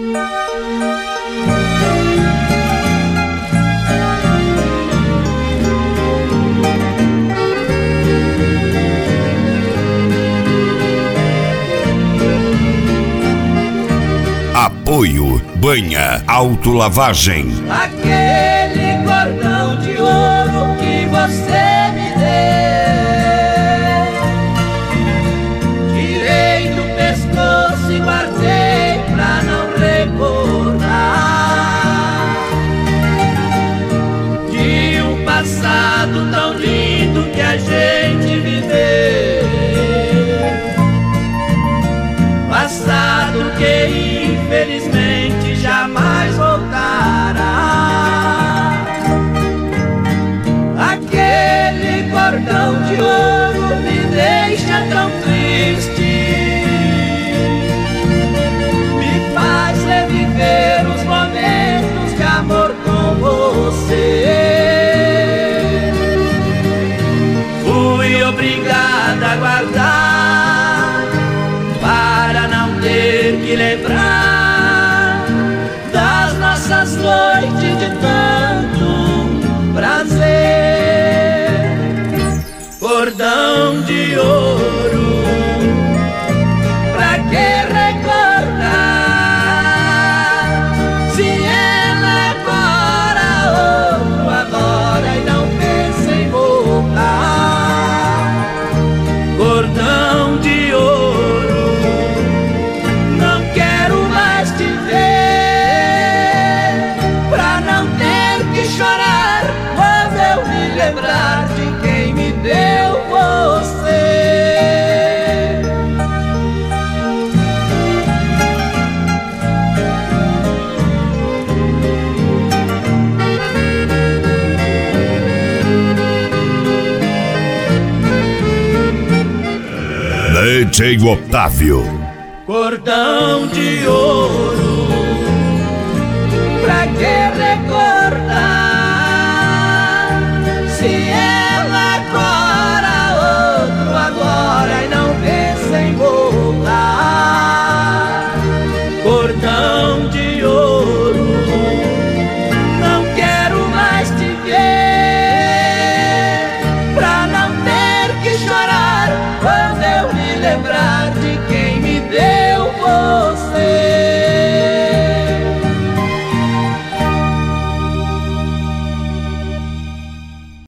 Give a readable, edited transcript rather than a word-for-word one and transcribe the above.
Apoio Banha Autolavagem. Aquele cordão de ouro que você me deu, tirei do pescoço e guardei pra não recordar de um passado tão lindo que a gente viveu. Passado que infelizmente jamais voltará. Aquele cordão de ouro me deixa tão triste, me faz reviver os momentos de amor com você. Fui obrigada a guardar para não ter que lembrar das nossas noites de tanto prazer. Cordão de ouro, pra que recordar se ela agora outro agora e não pensa em voltar. Cordão de ouro, não quero mais te ver, pra não ter que chorar quando eu me lembrar de quem me deu você. DJ Otávio. Cordão de ouro, pra que recordar se é